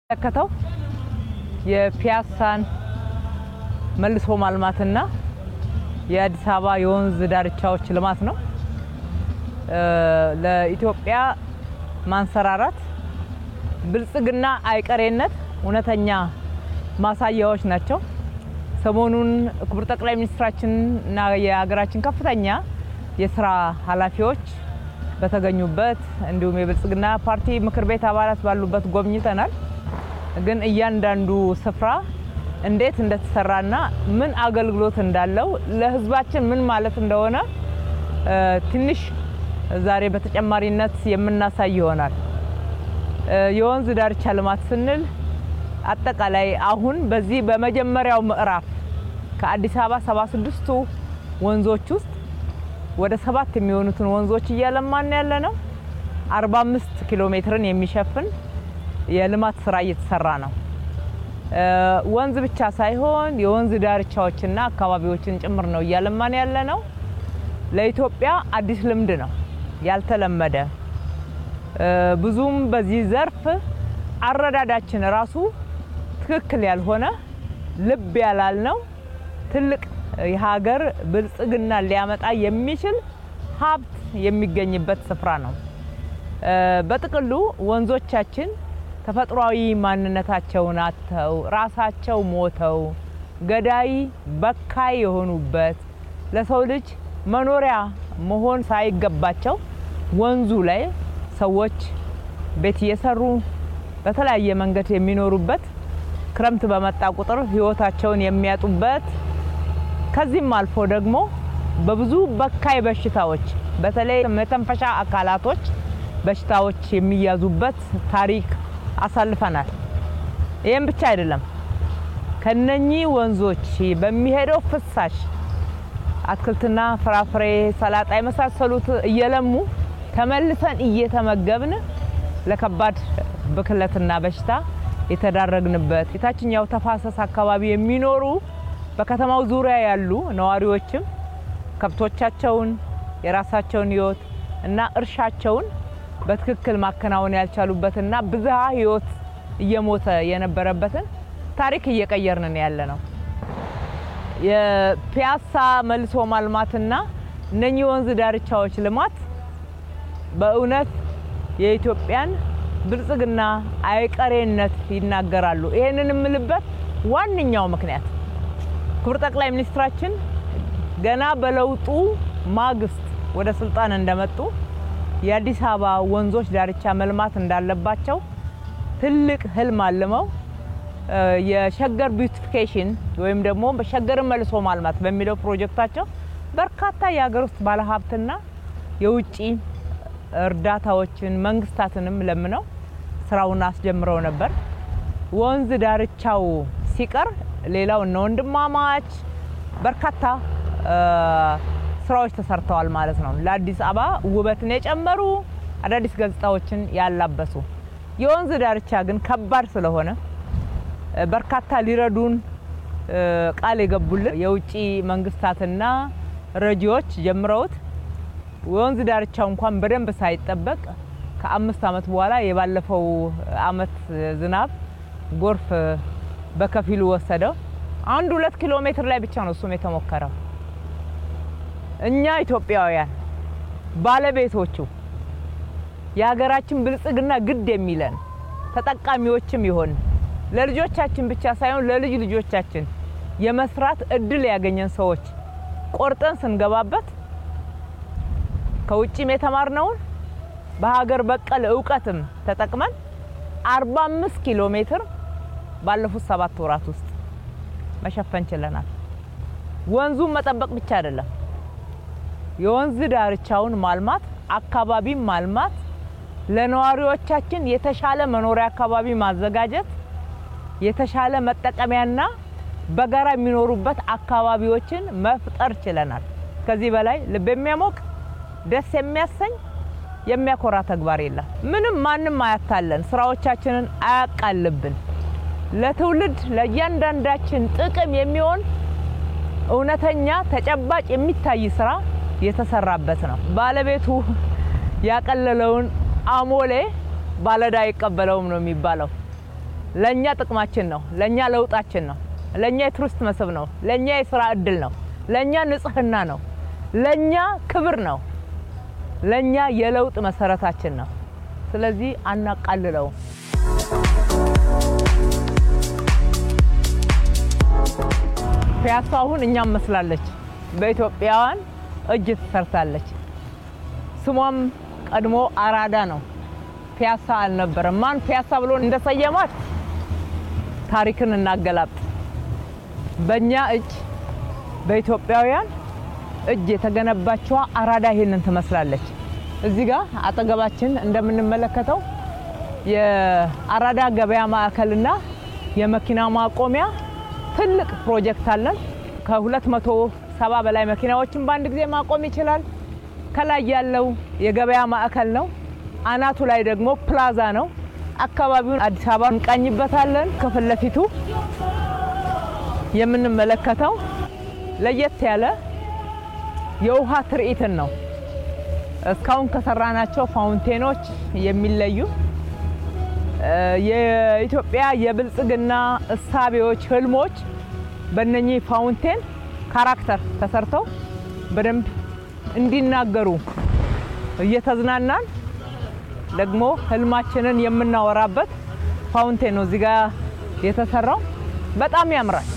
ከተው የፒያሳን መልሶ ማልማትና የአዲስ አበባ የወንዝ ዳርቻዎች ልማት ነው። ለኢትዮጵያ ማንሰራራት ብልጽግና አይቀሬነት እውነተኛ ማሳያዎች ናቸው። ሰሞኑን ክቡር ጠቅላይ ሚኒስትራችንና የሀገራችን ከፍተኛ የሥራ ኃላፊዎች በተገኙበት እንዲሁም የብልጽግና ፓርቲ ምክር ቤት አባላት ባሉበት ጎብኝተናል። ግን እያንዳንዱ ስፍራ እንዴት እንደተሰራና ምን አገልግሎት እንዳለው ለህዝባችን ምን ማለት እንደሆነ ትንሽ ዛሬ በተጨማሪነት የምናሳይ ይሆናል። የወንዝ ዳርቻ ልማት ስንል አጠቃላይ አሁን በዚህ በመጀመሪያው ምዕራፍ ከአዲስ አበባ 76ቱ ወንዞች ውስጥ ወደ 7 የሚሆኑትን ወንዞች እያለማን ያለነው 45 ኪሎ ሜትርን የሚሸፍን የልማት ስራ እየተሰራ ነው። ወንዝ ብቻ ሳይሆን የወንዝ ዳርቻዎችና አካባቢዎችን ጭምር ነው እያለማን ያለነው። ለኢትዮጵያ አዲስ ልምድ ነው፣ ያልተለመደ ብዙም በዚህ ዘርፍ አረዳዳችን ራሱ ትክክል ያልሆነ ልብ ያላልነው ትልቅ የሀገር ብልጽግና ሊያመጣ የሚችል ሀብት የሚገኝበት ስፍራ ነው። በጥቅሉ ወንዞቻችን ተፈጥሯዊ ማንነታቸውን አጥተው ራሳቸው ሞተው ገዳይ በካይ የሆኑበት ለሰው ልጅ መኖሪያ መሆን ሳይገባቸው ወንዙ ላይ ሰዎች ቤት እየሰሩ በተለያየ መንገድ የሚኖሩበት ክረምት በመጣ ቁጥር ህይወታቸውን የሚያጡበት ከዚህም አልፎ ደግሞ በብዙ በካይ በሽታዎች በተለይ መተንፈሻ አካላቶች በሽታዎች የሚያዙበት ታሪክ አሳልፈናል። ይሄን ብቻ አይደለም፣ ከነኚህ ወንዞች በሚሄደው ፍሳሽ አትክልትና ፍራፍሬ ሰላጣ የመሳሰሉት እየለሙ ተመልሰን እየተመገብን ለከባድ ብክለትና በሽታ የተዳረግንበት የታችኛው ተፋሰስ አካባቢ የሚኖሩ በከተማው ዙሪያ ያሉ ነዋሪዎችም ከብቶቻቸውን የራሳቸውን ህይወት እና እርሻቸውን በትክክል ማከናወን ያልቻሉበትና ብዝሃ ህይወት እየሞተ የነበረበትን ታሪክ እየቀየርን ያለነው። የፒያሳ መልሶ ማልማትና እነኚህ ወንዝ ዳርቻዎች ልማት በእውነት የኢትዮጵያን ብልጽግና አይቀሬነት ይናገራሉ። ይሄንን የምልበት ዋንኛው ምክንያት ክቡር ጠቅላይ ሚኒስትራችን ገና በለውጡ ማግስት ወደ ስልጣን እንደመጡ የአዲስ አበባ ወንዞች ዳርቻ መልማት እንዳለባቸው ትልቅ ህልም አልመው የሸገር ቢዩቲፊኬሽን ወይም ደግሞ በሸገር መልሶ ማልማት በሚለው ፕሮጀክታቸው በርካታ የሀገር ውስጥ ባለሀብትና የውጪ እርዳታዎችን መንግስታትንም ለምነው ስራውን አስጀምረው ነበር። ወንዝ ዳርቻው ሲቀር ሌላው ነው ወንድማማች በርካታ ስራዎች ተሰርተዋል ማለት ነው። ለአዲስ አበባ ውበትን የጨመሩ አዳዲስ ገጽታዎችን ያላበሱ የወንዝ ዳርቻ ግን ከባድ ስለሆነ በርካታ ሊረዱን ቃል የገቡልን የውጪ መንግስታትና ረጂዎች ጀምረውት ወንዝ ዳርቻው እንኳን በደንብ ሳይጠበቅ ከ5 አመት በኋላ የባለፈው አመት ዝናብ ጎርፍ በከፊሉ ወሰደው። 1-2 ኪሎ ሜትር ላይ ብቻ ነው እሱም የተሞከረው። እኛ ኢትዮጵያውያን ባለቤቶቹ የሀገራችን ብልጽግና ግድ የሚለን ተጠቃሚዎችም ይሆን ለልጆቻችን ብቻ ሳይሆን ለልጅ ልጆቻችን የመስራት እድል ያገኘን ሰዎች ቆርጠን ስንገባበት ከውጪም የተማርነው በሀገር በቀል ዕውቀትም ተጠቅመን 45 ኪሎ ሜትር ባለፉት 7 ወራት ውስጥ መሸፈን ችለናል። ወንዙን መጠበቅ ብቻ አይደለም፣ የወንዝ ዳርቻውን ማልማት አካባቢ ማልማት ለነዋሪዎቻችን የተሻለ መኖሪያ አካባቢ ማዘጋጀት የተሻለ መጠቀሚያና በጋራ የሚኖሩበት አካባቢዎችን መፍጠር ችለናል። ከዚህ በላይ ልብ የሚያሞቅ ደስ የሚያሰኝ የሚያኮራ ተግባር የለም። ምንም ማንንም አያታለን፣ ስራዎቻችንን አያቃልብን። ለትውልድ ለእያንዳንዳችን ጥቅም የሚሆን እውነተኛ ተጨባጭ የሚታይ ስራ የተሰራበት ነው። ባለቤቱ ያቀለለውን አሞሌ ባለዳ ይቀበለውም ነው የሚባለው። ለኛ ጥቅማችን ነው ለኛ ለውጣችን ነው ለኛ የቱሪስት መስህብ ነው ለኛ የሥራ ዕድል ነው ለኛ ንጽህና ነው ለኛ ክብር ነው ለኛ የለውጥ መሰረታችን ነው ስለዚህ አናቃልለው ፒያሳውን እኛም መስላለች በኢትዮጵያውያን እጅ ተሰርታለች ስሟም ቀድሞ አራዳ ነው ፒያሳ አልነበረም ማን ፒያሳ ብሎ እንደሰየማት ታሪክን እናገላጥ በእኛ እጅ በኢትዮጵያውያን እጅ የተገነባችው አራዳ ይሄንን ትመስላለች እዚህ ጋር አጠገባችን እንደምንመለከተው የአራዳ ገበያ ማዕከልና የመኪና ማቆሚያ ትልቅ ፕሮጀክት አለን ከ270 በላይ መኪናዎችን በአንድ ጊዜ ማቆም ይችላል ከላይ ያለው የገበያ ማዕከል ነው አናቱ ላይ ደግሞ ፕላዛ ነው አካባቢውን አዲስ አበባ እንቃኝበታለን ከፊት ለፊቱ የምንመለከተው ለየት ያለ የውሃ ትርኢትን ነው እስካሁን ከሰራናቸው ፋውንቴኖች የሚለዩ የኢትዮጵያ የብልጽግና እሳቤዎች ህልሞች በእነኚህ ፋውንቴን ካራክተር ተሰርተው በደንብ እንዲናገሩ እየተዝናናን ደግሞ ህልማችንን የምናወራበት ፋውንቴን ነው እዚህ ጋር የተሰራው በጣም ያምራል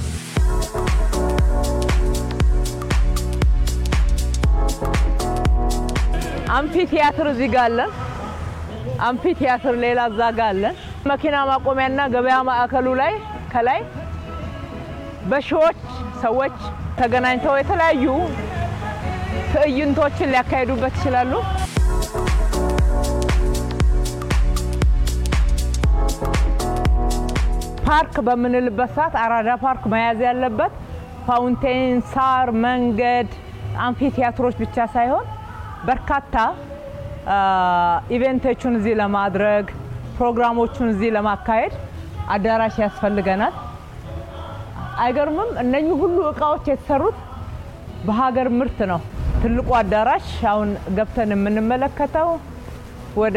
አምፊ ቲያትር እዚህ ጋር አለ አምፊ ቲያትር ሌላ እዛ ጋር አለ መኪና ማቆሚያና ገበያ ማዕከሉ ላይ ከላይ በሺዎች ሰዎች ተገናኝተው የተለያዩ ትዕይንቶችን ሊያካሂዱበት ይችላሉ ፓርክ በምንልበት ሰዓት አራዳ ፓርክ መያዝ ያለበት ፋውንቴን ሳር መንገድ አምፊ ቲያትሮች ብቻ ሳይሆን በርካታ ኢቨንቶችን እዚህ ለማድረግ ፕሮግራሞችን እዚህ ለማካሄድ አዳራሽ ያስፈልገናል አይገርምም እነኚህ ሁሉ እቃዎች የተሰሩት በሀገር ምርት ነው ትልቁ አዳራሽ አሁን ገብተን የምንመለከተው ወደ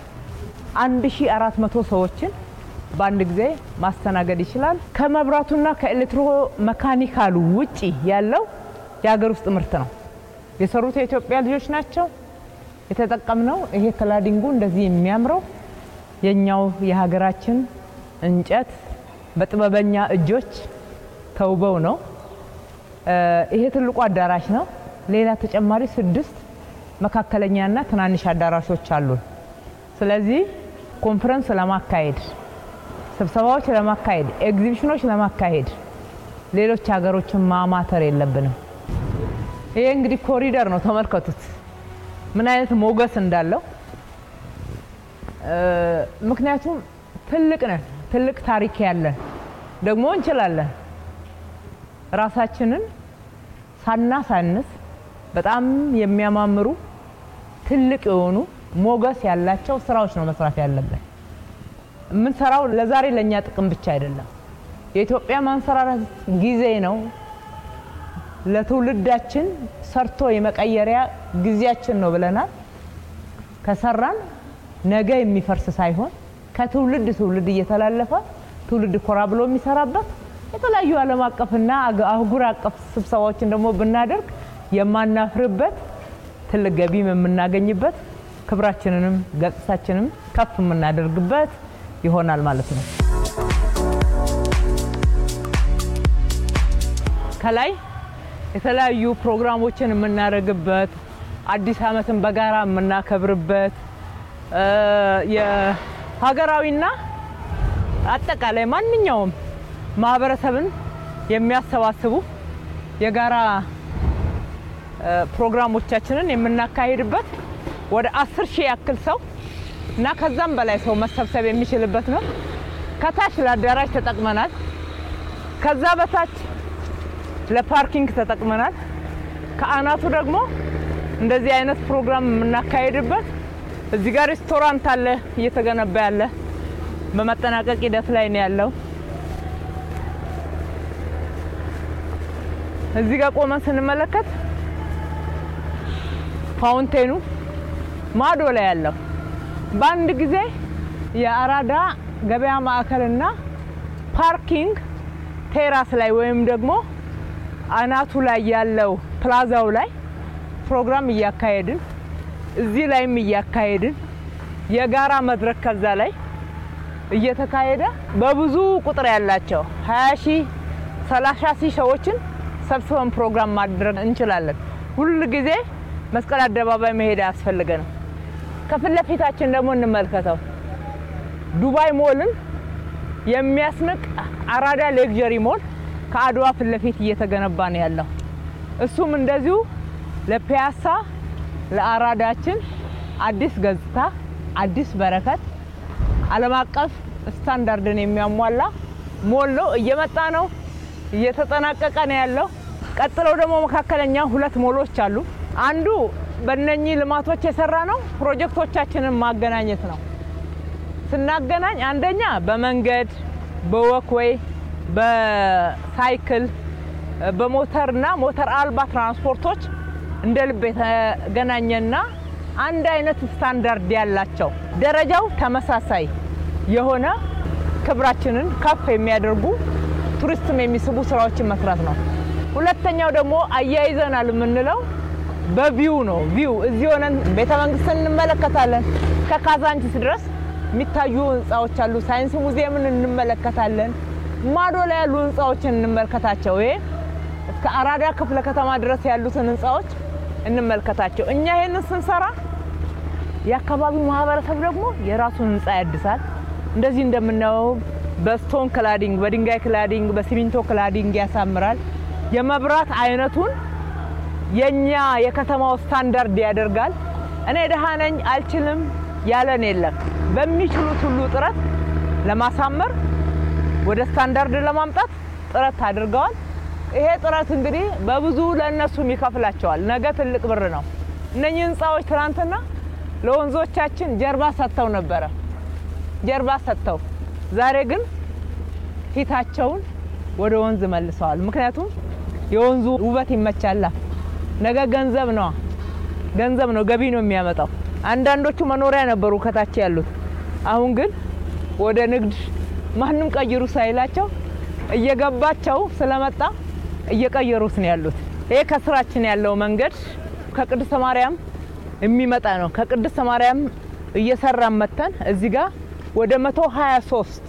1400 ሰዎችን በአንድ ጊዜ ማስተናገድ ይችላል ከመብራቱና ከኤሌክትሮ መካኒካሉ ውጪ ያለው የሀገር ውስጥ ምርት ነው የሰሩት የኢትዮጵያ ልጆች ናቸው የተጠቀምነው ይሄ ክላዲንጉ እንደዚህ የሚያምረው የኛው የሀገራችን እንጨት በጥበበኛ እጆች ተውበው ነው ይሄ ትልቁ አዳራሽ ነው ሌላ ተጨማሪ 6 መካከለኛና ትናንሽ አዳራሾች አሉ ስለዚህ ኮንፈረንስ ለማካሄድ ስብሰባዎች ለማካሄድ ኤግዚቢሽኖች ለማካሄድ ሌሎች ሀገሮችን ማማተር የለብንም ይሄ እንግዲህ ኮሪደር ነው ተመልከቱት ምን አይነት ሞገስ እንዳለው ምክንያቱም ትልቅ ታሪክ ያለን ደግሞ እንችላለን ራሳችንን ሳናሳንስ በጣም የሚያማምሩ ትልቅ የሆኑ ሞገስ ያላቸው ስራዎች ነው መስራት ያለብን ምን ሰራው ለዛሬ ለኛ ጥቅም ብቻ አይደለም የኢትዮጵያ ማንሰራራት ጊዜ ነው ለትውልዳችን ሰርቶ የመቀየሪያ ጊዜያችን ነው ብለናል ከሰራን ነገ የሚፈርስ ሳይሆን ከትውልድ ትውልድ እየተላለፈ ትውልድ ኮራ ብሎ የሚሰራበት የተለያዩ ዓለም አቀፍና አህጉር አቀፍ ስብሰባዎችን ደግሞ ብናደርግ የማናፍርበት ትልቅ ገቢም የምናገኝበት ክብራችንንም ገጽታችንንም ከፍ የምናደርግበት ይሆናል ማለት ነው ከላይ የተለያዩ ፕሮግራሞችን የምናደርግበት አዲስ ዓመትን በጋራ የምናከብርበት የሀገራዊና አጠቃላይ ማንኛውም ማህበረሰብን የሚያሰባስቡ የጋራ ፕሮግራሞቻችንን የምናካሂድበት ወደ 10,000 ያክል ሰው እና ከዛም በላይ ሰው መሰብሰብ የሚችልበት ነው ከታች ለአዳራሽ ተጠቅመናል ከዛ በታች ለፓርኪንግ ተጠቅመናል ከአናቱ ደግሞ እንደዚህ አይነት ፕሮግራም የምናካሂድበት እዚህ ጋር ሬስቶራንት አለ እየተገነባ ያለ በመጠናቀቅ ሂደት ላይ ነው ያለው እዚህ ጋር ቆመን ስንመለከት ፋውንቴኑ ማዶ ላይ ያለው በአንድ ጊዜ የአራዳ ገበያ ማዕከልና ፓርኪንግ ቴራስ ላይ ወይም ደግሞ አናቱ ላይ ያለው ፕላዛው ላይ ፕሮግራም እያካሄድን እዚህ ላይም እያካሄድን የጋራ መድረክ ከዛ ላይ እየተካሄደ በብዙ ቁጥር ያላቸው 20 ሺህ 30 ሺህ ሰዎችን ሰብስበን ፕሮግራም ማድረግ እንችላለን። ሁሉ ጊዜ መስቀል አደባባይ መሄድ ያስፈልገናል። ከፊት ለፊታችን ደግሞ እንመልከተው ዱባይ ሞልን የሚያስንቅ አራዳ ሌክዠሪ ሞል ከአድዋ ፊት ለፊት እየተገነባ ነው ያለው። እሱም እንደዚሁ ለፒያሳ ለአራዳችን አዲስ ገጽታ አዲስ በረከት ዓለም አቀፍ ስታንዳርድን የሚያሟላ ሞል ነው። እየመጣ ነው፣ እየተጠናቀቀ ነው ያለው። ቀጥለው ደግሞ መካከለኛ ሁለት ሞሎች አሉ። አንዱ በእነኚህ ልማቶች የሰራ ነው ፕሮጀክቶቻችንን ማገናኘት ነው። ስናገናኝ አንደኛ በመንገድ በወክዌይ በሳይክል በሞተርና ሞተር አልባ ትራንስፖርቶች እንደ ልብ የተገናኘና አንድ አይነት ስታንዳርድ ያላቸው ደረጃው ተመሳሳይ የሆነ ክብራችንን ከፍ የሚያደርጉ ቱሪስትም የሚስቡ ስራዎችን መስራት ነው። ሁለተኛው ደግሞ አያይዘናል የምንለው በቪው ነው። ቪው እዚህ ሆነን ቤተ መንግስትን እንመለከታለን። ከካዛንቺስ ድረስ የሚታዩ ህንጻዎች አሉ። ሳይንስ ሙዚየምን እንመለከታለን። ማዶ ላይ ያሉ ህንጻዎችን እንመልከታቸው። ይሄ እስከ አራዳ ክፍለ ከተማ ድረስ ያሉትን ህንጻዎች እንመልከታቸው። እኛ ይሄንን ስንሰራ የአካባቢው ማህበረሰብ ደግሞ የራሱን ህንጻ ያድሳል። እንደዚህ እንደምናየው በስቶን ክላዲንግ በድንጋይ ክላዲንግ በሲሚንቶ ክላዲንግ ያሳምራል። የመብራት አይነቱን የኛ የከተማው ስታንዳርድ ያደርጋል። እኔ ደሃ ነኝ አልችልም ያለን የለም። በሚችሉት ሁሉ ጥረት ለማሳመር ወደ ስታንዳርድ ለማምጣት ጥረት አድርገዋል። ይሄ ጥረት እንግዲህ በብዙ ለነሱም ይከፍላቸዋል። ነገ ትልቅ ብር ነው። እነኚህ ህንጻዎች ትናንትና ለወንዞቻችን ጀርባ ሰጥተው ነበር። ጀርባ ሰጥተው ዛሬ ግን ፊታቸውን ወደ ወንዝ መልሰዋል። ምክንያቱም የወንዙ ውበት ይመቻላ። ነገ ገንዘብ ነው ገቢ ነው የሚያመጣው። አንዳንዶቹ መኖሪያ ነበሩ ከታች ያሉት። አሁን ግን ወደ ንግድ ማንንም ቀይሩ ሳይላቸው እየገባቸው ስለመጣ እየቀየሩት ነው ያሉት። ይሄ ከስራችን ያለው መንገድ ከቅድስተ ማርያም የሚመጣ ነው። ከቅድስተ ማርያም እየሰራን መተን እዚህ ጋር ወደ 123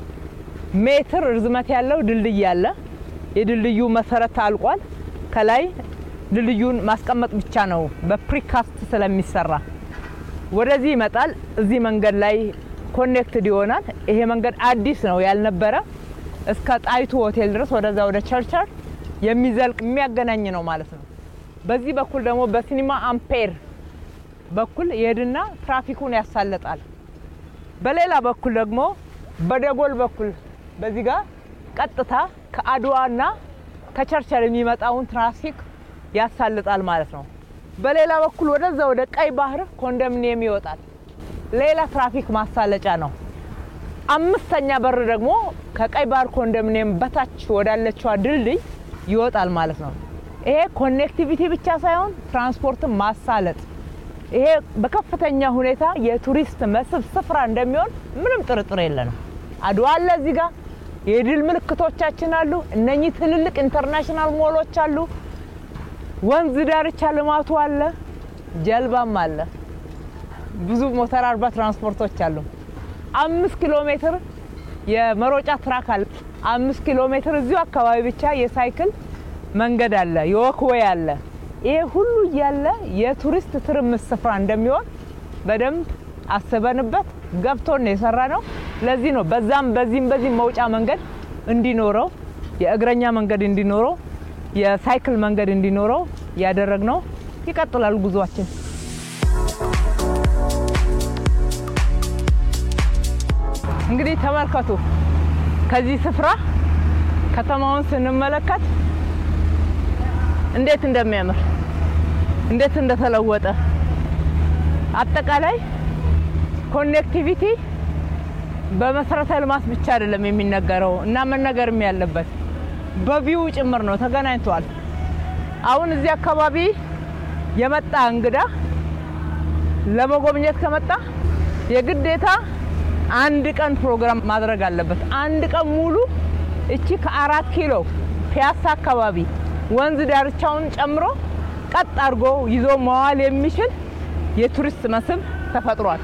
ሜትር ርዝመት ያለው ድልድይ አለ። የድልድዩ መሰረት አልቋል። ከላይ ድልድዩን ማስቀመጥ ብቻ ነው በፕሪካስት ስለሚሰራ ወደዚህ ይመጣል። እዚህ መንገድ ላይ ኮኔክትድ ይሆናል። ይሄ መንገድ አዲስ ነው ያልነበረ እስከ ጣይቱ ሆቴል ድረስ ወደዛ ወደ ቸርቸር የሚዘልቅ የሚያገናኝ ነው ማለት ነው። በዚህ በኩል ደግሞ በሲኒማ አምፔር በኩል ይሄድና ትራፊኩን ያሳለጣል። በሌላ በኩል ደግሞ በደጎል በኩል በዚህ ጋር ቀጥታ ከአድዋና ከቸርቸር የሚመጣውን ትራፊክ ያሳልጣል ማለት ነው። በሌላ በኩል ወደዛ ወደ ቀይ ባህር ኮንዶሚኒየም ይወጣል። ሌላ ትራፊክ ማሳለጫ ነው። አምስተኛ በር ደግሞ ከቀይ ባህር ኮንዶሚኒየም በታች ወዳለችው ድልድይ ይወጣል ማለት ነው። ይሄ ኮኔክቲቪቲ ብቻ ሳይሆን ትራንስፖርትን ማሳለጥ ይሄ በከፍተኛ ሁኔታ የቱሪስት መስህብ ስፍራ እንደሚሆን ምንም ጥርጥር የለንም። አድዋ አለ እዚህ ጋር የድል ምልክቶቻችን አሉ። እነኚህ ትልልቅ ኢንተርናሽናል ሞሎች አሉ። ወንዝ ዳርቻ ልማቱ አለ። ጀልባም አለ። ብዙ ሞተር አልባ ትራንስፖርቶች አሉ። 5 ኪሎ ሜትር የመሮጫ ትራክ አለ። 5 ኪሎ ሜትር እዚሁ አካባቢ ብቻ የሳይክል መንገድ አለ፣ የወክዌይ አለ። ይሄ ሁሉ ያለ የቱሪስት ትርምስ ስፍራ እንደሚሆን በደንብ አስበንበት ገብቶን የሰራ ነው። ለዚህ ነው በዛም በዚህም መውጫ መንገድ እንዲኖረው የእግረኛ መንገድ እንዲኖረው የሳይክል መንገድ እንዲኖረው ያደረግነው። ይቀጥላል ጉዟችን። እንግዲህ ተመልከቱ ከዚህ ስፍራ ከተማውን ስንመለከት እንዴት እንደሚያምር እንዴት እንደተለወጠ አጠቃላይ ኮኔክቲቪቲ በመሰረተ ልማት ብቻ አይደለም የሚነገረው እና መነገርም ያለበት በቪው ጭምር ነው። ተገናኝቷል። አሁን እዚህ አካባቢ የመጣ እንግዳ ለመጎብኘት ከመጣ የግዴታ አንድ ቀን ፕሮግራም ማድረግ አለበት። አንድ ቀን ሙሉ እቺ ከ4 ኪሎ ፒያሳ አካባቢ ወንዝ ዳርቻውን ጨምሮ ቀጥ አድርጎ ይዞ መዋል የሚችል የቱሪስት መስህብ ተፈጥሯል።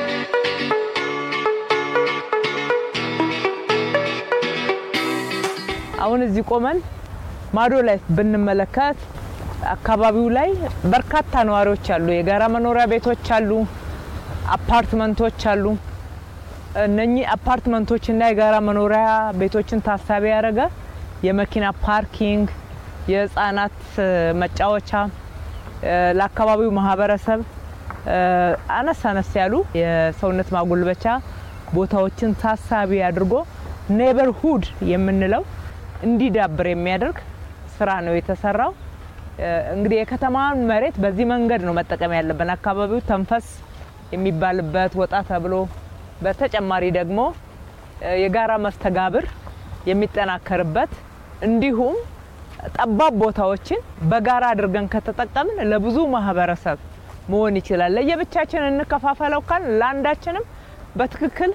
አሁን እዚህ ቆመን ማዶ ላይ ብንመለከት አካባቢው ላይ በርካታ ነዋሪዎች አሉ። የጋራ መኖሪያ ቤቶች አሉ፣ አፓርትመንቶች አሉ። እነኚህ አፓርትመንቶችና የጋራ መኖሪያ ቤቶችን ታሳቢ ያደረገ የመኪና ፓርኪንግ፣ የህፃናት መጫወቻ፣ ለአካባቢው ማህበረሰብ አነስ ያሉ የሰውነት ማጎልበቻ ቦታዎችን ታሳቢ አድርጎ ኔበርሁድ የምንለው እንዲዳብር የሚያደርግ ስራ ነው የተሰራው። እንግዲህ የከተማን መሬት በዚህ መንገድ ነው መጠቀም ያለብን። አካባቢው ተንፈስ የሚባልበት ወጣ ተብሎ በተጨማሪ ደግሞ የጋራ መስተጋብር የሚጠናከርበት እንዲሁም ጠባብ ቦታዎችን በጋራ አድርገን ከተጠቀምን ለብዙ ማህበረሰብ መሆን ይችላል። ለየብቻችን እንከፋፈለው ካል ለአንዳችንም በትክክል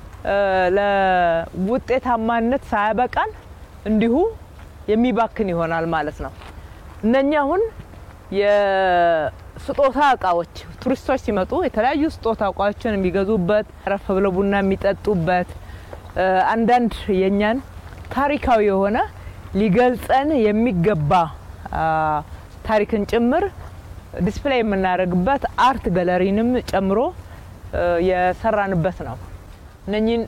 ለውጤታማነት ሳይበቃን እንዲሁ የሚባክን ይሆናል ማለት ነው። እነኛውን የስጦታ እቃዎች ቱሪስቶች ሲመጡ የተለያዩ ስጦታ እቃዎችን የሚገዙበት፣ አረፍ ብለው ቡና የሚጠጡበት፣ አንዳንድ የኛን ታሪካዊ የሆነ ሊገልጸን የሚገባ ታሪክን ጭምር ዲስፕሌይ የምናደርግበት አርት ጋለሪንም ጨምሮ የሰራንበት ነው። እነኚህን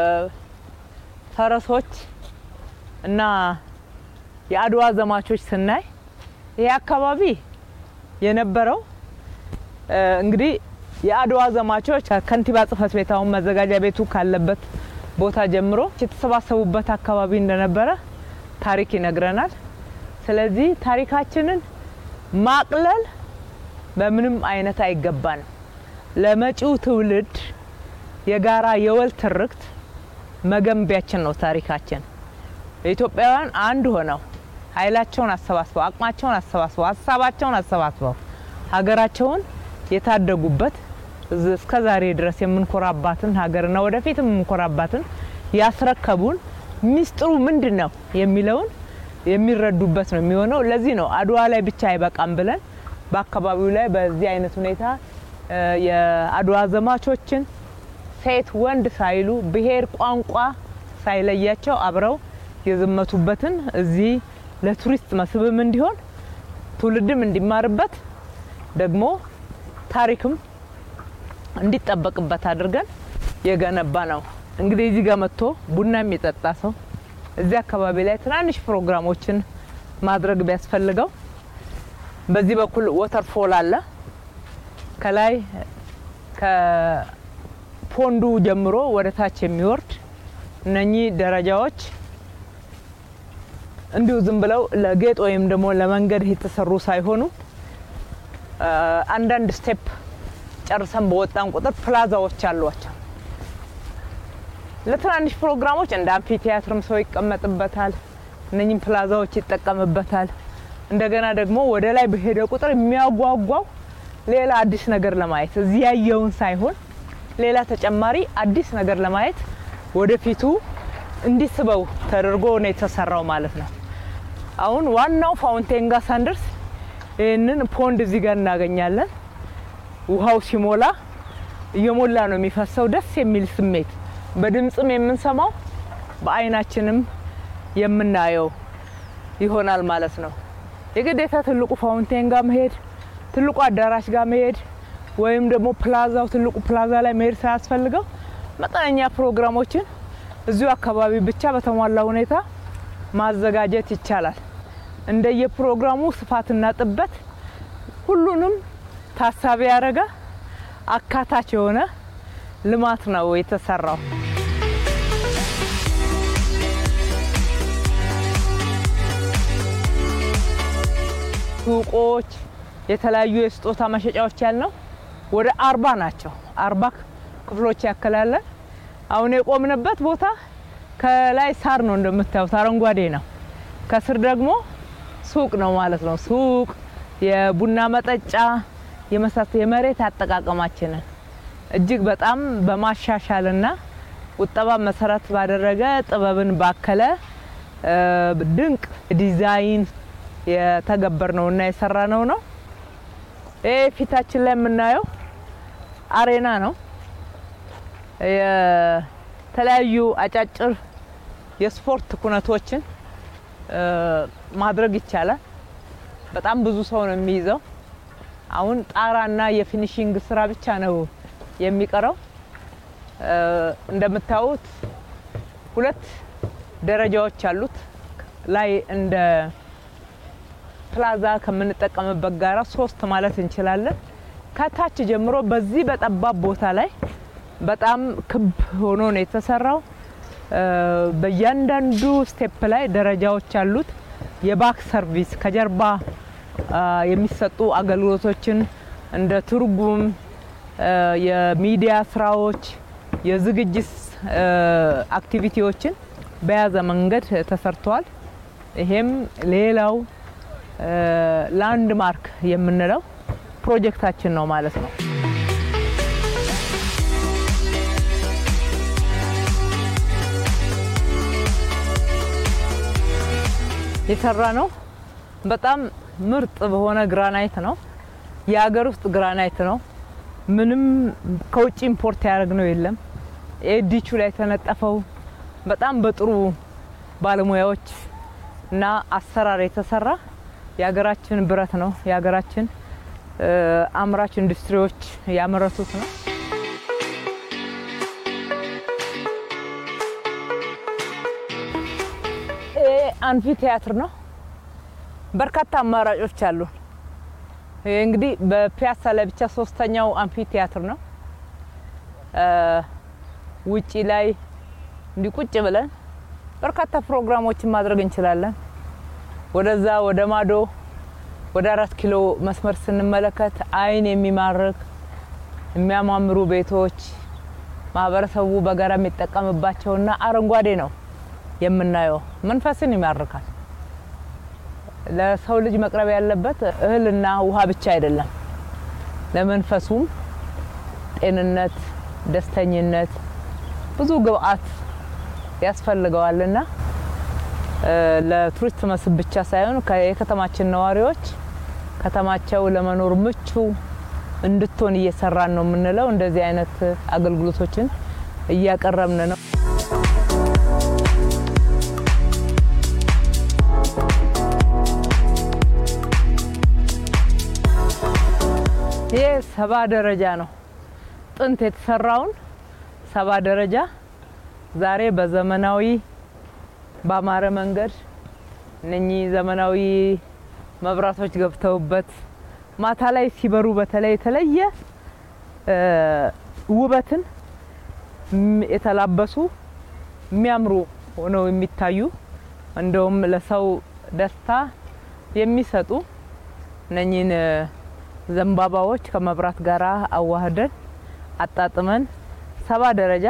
ፈረሶች እና የአድዋ ዘማቾች ስናይ ይሄ አካባቢ የነበረው እንግዲህ የአድዋ ዘማቾች ከንቲባ ጽፈት ቤት አሁን መዘጋጃ ቤቱ ካለበት ቦታ ጀምሮ የተሰባሰቡበት አካባቢ እንደነበረ ታሪክ ይነግረናል። ስለዚህ ታሪካችንን ማቅለል በምንም አይነት አይገባን። ለመጪው ትውልድ የጋራ የወል ትርክት መገንቢያችን ነው ታሪካችን። ኢትዮጵያውያን አንድ ሆነው ኃይላቸውን አሰባስበው አቅማቸውን አሰባስበው ሀሳባቸውን አሰባስበው ሀገራቸውን የታደጉበት እስከ ዛሬ ድረስ የምንኮራባትን ሀገርና ወደፊት የምንኮራባትን ያስረከቡን ሚስጥሩ ምንድነው የሚለውን የሚረዱበት ነው የሚሆነው። ለዚህ ነው አድዋ ላይ ብቻ አይበቃም ብለን በአካባቢው ላይ በዚህ አይነት ሁኔታ የአድዋ ዘማቾችን ሴት ወንድ ሳይሉ ብሔር ቋንቋ ሳይለያቸው አብረው የዘመቱበትን እዚህ ለቱሪስት መስህብም እንዲሆን ትውልድም እንዲማርበት ደግሞ ታሪክም እንዲጠበቅበት አድርገን የገነባ ነው። እንግዲህ እዚህ ጋር መጥቶ ቡና የሚጠጣ ሰው እዚህ አካባቢ ላይ ትናንሽ ፕሮግራሞችን ማድረግ ቢያስፈልገው በዚህ በኩል ወተርፎል አለ። ከላይ ከፖንዱ ጀምሮ ወደ ታች የሚወርድ እነኚህ ደረጃዎች እንዲሁ ዝም ብለው ለጌጥ ወይም ደግሞ ለመንገድ የተሰሩ ሳይሆኑ አንዳንድ ስቴፕ ጨርሰን በወጣን ቁጥር ፕላዛዎች አሏቸው። ለትናንሽ ፕሮግራሞች እንደ አምፊ ቲያትርም ሰው ይቀመጥበታል። እነኚህ ፕላዛዎች ይጠቀምበታል። እንደገና ደግሞ ወደ ላይ በሄደ ቁጥር የሚያጓጓው ሌላ አዲስ ነገር ለማየት እዚህ ያየውን ሳይሆን ሌላ ተጨማሪ አዲስ ነገር ለማየት ወደፊቱ እንዲስበው ተደርጎ ነው የተሰራው ማለት ነው። አሁን ዋናው ፋውንቴን ጋር ሳንደርስ ይሄንን ፖንድ እዚህ ጋር እናገኛለን። ውሃው ሲሞላ እየሞላ ነው የሚፈሰው። ደስ የሚል ስሜት በድምጽም የምንሰማው በአይናችንም የምናየው ይሆናል ማለት ነው። የግዴታ ትልቁ ፋውንቴን ጋር መሄድ፣ ትልቁ አዳራሽ ጋር መሄድ ወይም ደግሞ ፕላዛው ትልቁ ፕላዛ ላይ መሄድ ሳያስፈልገው መጠነኛ ፕሮግራሞችን እዚሁ አካባቢ ብቻ በተሟላ ሁኔታ ማዘጋጀት ይቻላል። እንደየፕሮግራሙ ስፋትና ጥበት ሁሉንም ታሳቢ ያደረገ አካታች የሆነ ልማት ነው የተሰራው። ሱቆች፣ የተለያዩ የስጦታ መሸጫዎች ያልነው ወደ 40 ናቸው። 40 ክፍሎች ያከላለን። አሁን የቆምንበት ቦታ ከላይ ሳር ነው እንደምታዩት አረንጓዴ ነው። ከስር ደግሞ ሱቅ ነው ማለት ነው። ሱቅ፣ የቡና መጠጫ የመሬት አጠቃቀማችንን እጅግ በጣም በማሻሻልና ቁጠባ መሰረት ባደረገ ጥበብን ባከለ ድንቅ ዲዛይን የተገበርነውና የሰራነው ነው። ፊታችን ላይ የምናየው አሬና ነው። የተለያዩ አጫጭር የስፖርት ኩነቶችን ማድረግ ይቻላል። በጣም ብዙ ሰው ነው የሚይዘው። አሁን ጣራና የፊኒሺንግ ስራ ብቻ ነው የሚቀረው። እንደምታዩት 2 ደረጃዎች አሉት። ላይ እንደ ፕላዛ ከምንጠቀምበት ጋራ 3 ማለት እንችላለን። ከታች ጀምሮ በዚህ በጠባብ ቦታ ላይ በጣም ክብ ሆኖ ነው የተሰራው። በእያንዳንዱ ስቴፕ ላይ ደረጃዎች አሉት። የባክ ሰርቪስ ከጀርባ የሚሰጡ አገልግሎቶችን እንደ ትርጉም፣ የሚዲያ ስራዎች፣ የዝግጅት አክቲቪቲዎችን በያዘ መንገድ ተሰርቷል። ይሄም ሌላው ላንድማርክ የምንለው ፕሮጀክታችን ነው ማለት ነው። የሰራ ነው በጣም ምርጥ በሆነ ግራናይት ነው። የሀገር ውስጥ ግራናይት ነው። ምንም ከውጭ ኢምፖርት ያደረግነው የለም። ኤዲቹ ላይ ተነጠፈው በጣም በጥሩ ባለሙያዎች እና አሰራር የተሰራ የሀገራችን ብረት ነው። የሀገራችን አምራች ኢንዱስትሪዎች ያመረቱት ነው። አንፊ ቲያትር ነው። በርካታ አማራጮች አሉ። እንግዲህ በፒያሳ ላይ ብቻ 3ኛው አንፊ ቲያትር ነው። ውጪ ላይ እንዲቁጭ ብለን በርካታ ፕሮግራሞችን ማድረግ እንችላለን። ወደዛ ወደ ማዶ ወደ 4 ኪሎ መስመር ስንመለከት አይን የሚማርክ የሚያማምሩ ቤቶች ማህበረሰቡ በጋራ የሚጠቀምባቸውና አረንጓዴ ነው የምናየው። መንፈስን ይማርካል። ለሰው ልጅ መቅረብ ያለበት እህልና ውሃ ብቻ አይደለም። ለመንፈሱም ጤንነት፣ ደስተኝነት ብዙ ግብአት ያስፈልገዋልና ለቱሪስት መስህብ ብቻ ሳይሆን የከተማችን ነዋሪዎች ከተማቸው ለመኖር ምቹ እንድትሆን እየሰራን ነው የምንለው። እንደዚህ አይነት አገልግሎቶችን እያቀረብን ነው። ይሄ 70 ደረጃ ነው። ጥንት የተሰራውን 70 ደረጃ ዛሬ በዘመናዊ ባማረ መንገድ እነኚህ ዘመናዊ መብራቶች ገብተውበት ማታ ላይ ሲበሩ በተለይ የተለየ ውበትን የተላበሱ የሚያምሩ ሆነው የሚታዩ እንደውም ለሰው ደስታ የሚሰጡ እነኚህን ዘንባባዎች ከመብራት ጋራ አዋህደን አጣጥመን 70 ደረጃ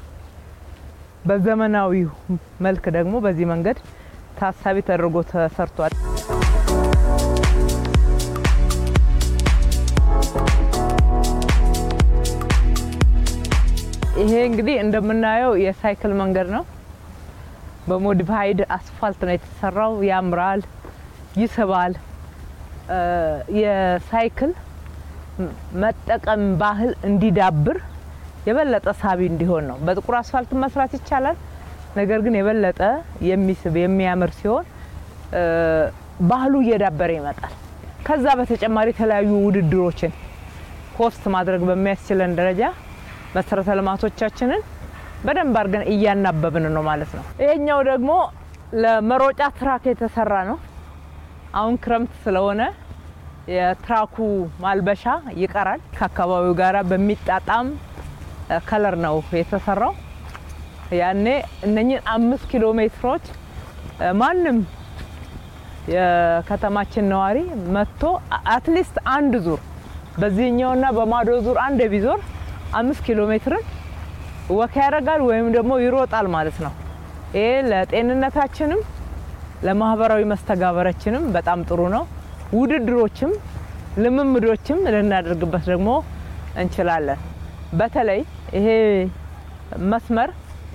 በዘመናዊው መልክ ደግሞ በዚህ መንገድ ታሳቢ ተደርጎ ተሰርቷል። ይሄ እንግዲህ እንደምናየው የሳይክል መንገድ ነው። በሞዲፋይድ አስፋልት ነው የተሰራው። ያምራል፣ ይስባል። የሳይክል መጠቀም ባህል እንዲዳብር የበለጠ ሳቢ እንዲሆን ነው። በጥቁር አስፋልት መስራት ይቻላል። ነገር ግን የበለጠ የሚስብ የሚያምር ሲሆን ባህሉ እየዳበረ ይመጣል። ከዛ በተጨማሪ የተለያዩ ውድድሮችን ሆስት ማድረግ በሚያስችለን ደረጃ መሰረተ ልማቶቻችንን በደንብ አድርገን እያናበብን ነው ማለት ነው። ይሄኛው ደግሞ ለመሮጫ ትራክ የተሰራ ነው። አሁን ክረምት ስለሆነ የትራኩ ማልበሻ ይቀራል። ከአካባቢው ጋራ በሚጣጣም ከለር ነው የተሰራው። ያኔ እነኚህ 5 ኪሎ ሜትሮች ማንም የከተማችን ነዋሪ መጥቶ አትሊስት አንድ ዙር በዚህኛውና በማዶ ዙር አንድ ቢዞር 5 ኪሎ ሜትርን ወክ ያደርጋል ወይም ደግሞ ይሮጣል ማለት ነው። ይሄ ለጤንነታችንም ለማህበራዊ መስተጋበራችንም በጣም ጥሩ ነው። ውድድሮችም ልምምዶችም ልናደርግበት ደግሞ እንችላለን። በተለይ ይሄ መስመር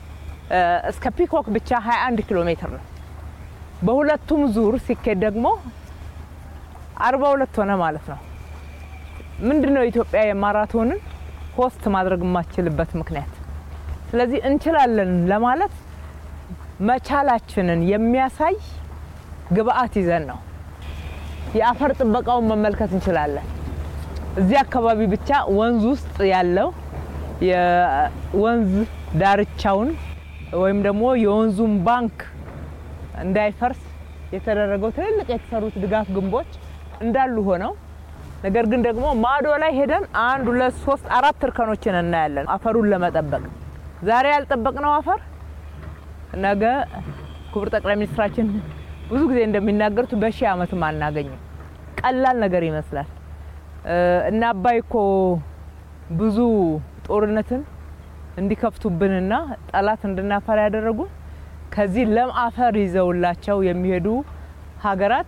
እስከ ፒኮክ ብቻ 21 ኪሎ ሜትር ነው። በሁለቱም ዙር ሲከድ ደግሞ 42 ሆነ ማለት ነው። ምንድነው ኢትዮጵያ የማራቶንን ሆስት ማድረግ የማትችልበት ምክንያት? ስለዚህ እንችላለን ለማለት መቻላችንን የሚያሳይ ግብአት ይዘን ነው። የአፈር ጥበቃውን መመልከት እንችላለን። እዚህ አካባቢ ብቻ ወንዝ ውስጥ ያለው የወንዝ ዳርቻውን ወይም ደግሞ የወንዙን ባንክ እንዳይፈርስ የተደረገው ትልልቅ የተሰሩት ድጋፍ ግንቦች እንዳሉ ሆነው ነገር ግን ደግሞ ማዶ ላይ ሄደን 1 2 3 4 እርከኖችን እናያለን አፈሩን ለመጠበቅ። ዛሬ ያልጠበቅነው አፈር ነገ ክቡር ጠቅላይ ሚኒስትራችን ብዙ ጊዜ እንደሚናገሩት በሺህ ዓመት ማናገኘው ቀላል ነገር ይመስላል። እና አባይኮ ብዙ ጦርነትን እንዲከፍቱብንና ጠላት እንድናፈራ ያደረጉ ከዚህ ለም አፈር ይዘውላቸው የሚሄዱ ሀገራት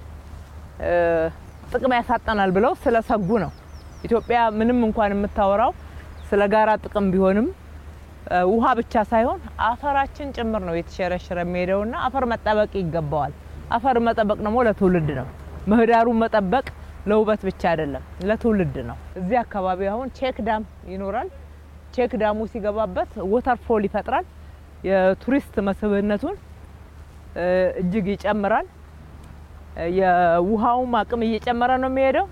ጥቅም ያሳጣናል ብለው ስለሰጉ ነው። ኢትዮጵያ ምንም እንኳን የምታወራው ስለ ጋራ ጥቅም ቢሆንም ውሃ ብቻ ሳይሆን አፈራችን ጭምር ነው የተሸረሸረ የሚሄደውና አፈር መጠበቅ ይገባዋል። አፈር መጠበቅ ደግሞ ለትውልድ ነው። ምህዳሩን መጠበቅ ለውበት ብቻ አይደለም፣ ለትውልድ ነው። እዚህ አካባቢ አሁን ቼክ ዳም ይኖራል። ቼክ ዳሙ ሲገባበት ወተርፎል ይፈጥራል። የቱሪስት መስህብነቱን እጅግ ይጨምራል። የውሃው አቅም እየጨመረ ነው የሚሄደው።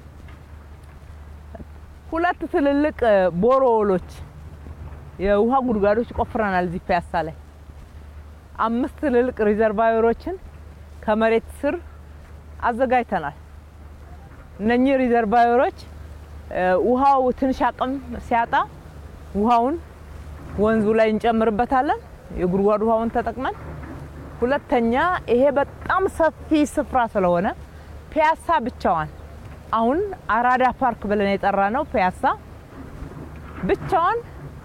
ሁለት ትልልቅ ቦሮሎች የውሃ ጉድጓዶች ቆፍረናል እዚህ ፒያሳ ላይ 5 ትልልቅ ሪዘርቫየሮችን ከመሬት ስር አዘጋጅተናል። እነኚህ ሪዘርቫየሮች ውሃው ትንሽ አቅም ሲያጣ ውሃውን ወንዙ ላይ እንጨምርበታለን የጉድጓድ ውሃውን ተጠቅመን። ሁለተኛ ይሄ በጣም ሰፊ ስፍራ ስለሆነ ፒያሳ ብቻዋን አሁን አራዳ ፓርክ ብለን የጠራነው ፒያሳ ብቻዋን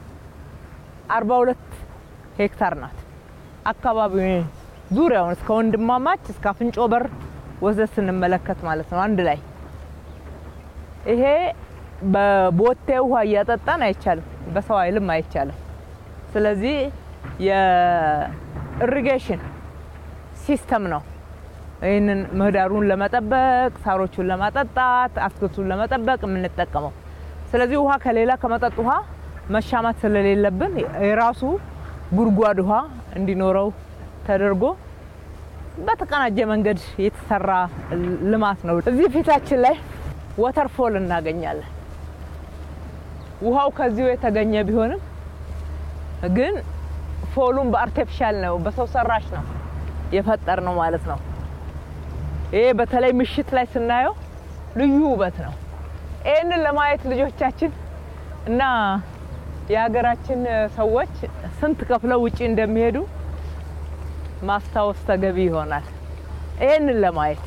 42 ሄክታር ናት። አካባቢው ዙሪያውን እስከ ወንድማማች እስከ አፍንጮ በር ወዘት ስንመለከት ማለት ነው አንድ ላይ። ይሄ በቦቴ ውሃ እያጠጣን አይቻልም፣ በሰው ኃይልም አይቻልም። ስለዚህ የኢሪጌሽን ሲስተም ነው ይሄንን ምህዳሩን ለመጠበቅ ሳሮቹን ለማጠጣት አትክልቱን ለመጠበቅ የምንጠቀመው። ስለዚህ ውሃ ከሌላ ከመጠጥ ውሃ መሻማት ስለሌለብን የራሱ ጉድጓድ ውሃ እንዲኖረው ተደርጎ በተቀናጀ መንገድ የተሰራ ልማት ነው። እዚህ ፊታችን ላይ ወተርፎል እናገኛለን። ውሃው ከዚሁ የተገኘ ቢሆንም ግን ፎሉን በአርቲፊሻል ነው በሰው ሰራሽ ነው የፈጠርነው ማለት ነው። ይሄ በተለይ ምሽት ላይ ስናየው ልዩ ውበት ነው። ይሄንን ለማየት ልጆቻችን እና የሀገራችን ሰዎች ስንት ከፍለው ውጪ እንደሚሄዱ ማስታወስ ተገቢ ይሆናል። ይሄንን ለማየት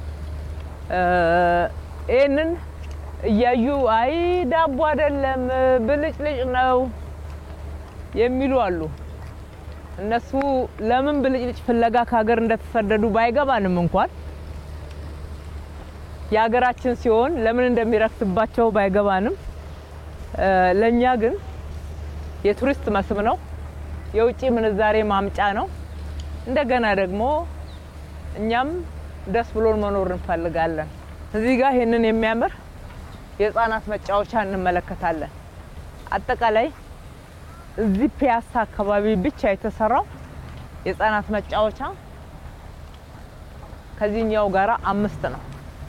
ይሄንን እያዩ አይ ዳቦ አይደለም ብልጭልጭ ነው የሚሉ አሉ። እነሱ ለምን ብልጭልጭ ፍለጋ ከሀገር እንደተሰደዱ ባይገባንም እንኳን የሀገራችን ሲሆን ለምን እንደሚረክስባቸው ባይገባንም ለኛ ግን የቱሪስት መስህብ ነው፣ የውጪ ምንዛሬ ማምጫ ነው። እንደገና ደግሞ እኛም ደስ ብሎን መኖር እንፈልጋለን። እዚህ ጋር ይሄንን የሚያምር የህፃናት መጫወቻ እንመለከታለን። አጠቃላይ እዚህ ፒያሳ አካባቢ ብቻ የተሰራው የህፃናት መጫወቻ ከዚህኛው ጋራ 5 ነው።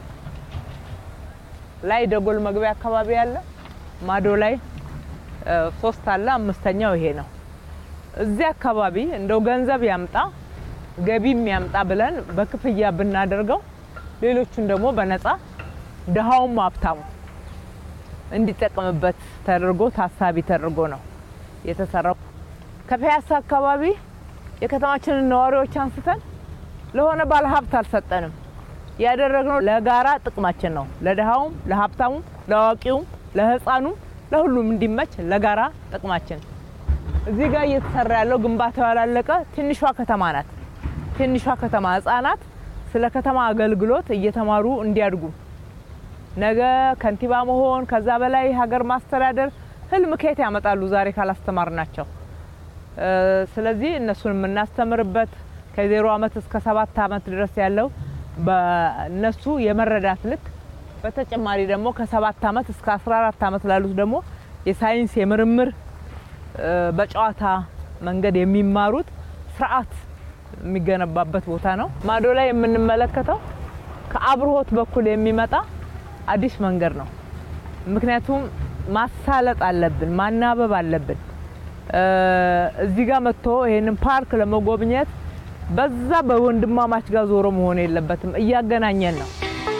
ላይ ደጎል መግቢያ አካባቢ ያለ ማዶ ላይ 3 አለ፣ 5ኛው ይሄ ነው። እዚህ አካባቢ እንደው ገንዘብ ያምጣ ገቢም ያምጣ ብለን በክፍያ ብናደርገው ሌሎቹን ደግሞ በነፃ ደሃውም ሀብታሙ እንዲጠቀምበት ተደርጎ ታሳቢ ተደርጎ ነው የተሰራው። ከፒያሳ አካባቢ የከተማችንን ነዋሪዎች አንስተን ለሆነ ባለሀብት አልሰጠንም። ያደረግነው ለጋራ ጥቅማችን ነው። ለደሃውም ለሀብታሙም ለዋቂውም ለህፃኑም ለሁሉም እንዲመች ለጋራ ጥቅማችን። እዚህ ጋር እየተሰራ ያለው ግንባታው ያላለቀ ትንሿ ከተማ ናት። ትንሿ ከተማ ህፃናት ስለ ከተማ አገልግሎት እየተማሩ እንዲያድጉ ነገ ከንቲባ መሆን ከዛ በላይ ሀገር ማስተዳደር ህልም ከየት ያመጣሉ ዛሬ ካላስተማርናቸው? ስለዚህ እነሱን የምናስተምርበት ከ0 አመት እስከ 7 አመት ድረስ ያለው በእነሱ የመረዳት ልክ በተጨማሪ ደግሞ ከ7 አመት እስከ 14 አመት ላሉት ደግሞ የሳይንስ የምርምር በጨዋታ መንገድ የሚማሩት ስርዓት የሚገነባበት ቦታ ነው። ማዶ ላይ የምንመለከተው ከአብርሆት በኩል የሚመጣ አዲስ መንገድ ነው። ምክንያቱም ማሳለጥ አለብን፣ ማናበብ አለብን። እዚህ ጋር መጥቶ ይሄንን ፓርክ ለመጎብኘት በዛ በወንድማማች ጋር ዞሮ መሆን የለበትም፣ እያገናኘን ነው።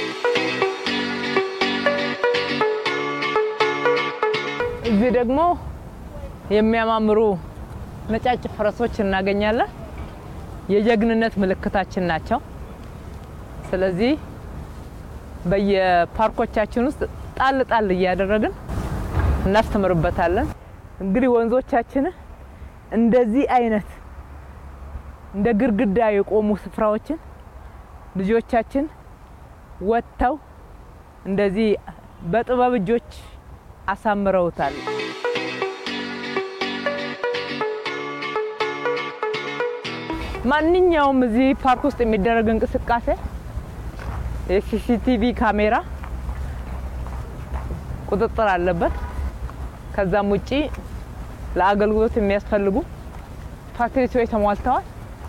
እዚህ ደግሞ የሚያማምሩ ነጫጭ ፈረሶች እናገኛለን። የጀግንነት ምልክታችን ናቸው። ስለዚህ በየፓርኮቻችን ውስጥ ጣል ጣል እያደረግን እናስተምርበታለን። እንግዲህ ወንዞቻችን እንደዚህ አይነት እንደ ግርግዳ የቆሙ ስፍራዎችን ልጆቻችን ወጥተው እንደዚህ በጥበብ እጆች አሳምረውታል። ማንኛውም እዚህ ፓርክ ውስጥ የሚደረግ እንቅስቃሴ የሲሲቲቪ ካሜራ ቁጥጥር አለበት። ከዛም ውጪ ለአገልግሎት የሚያስፈልጉ ፋሲሊቲዎች ተሟልተዋል።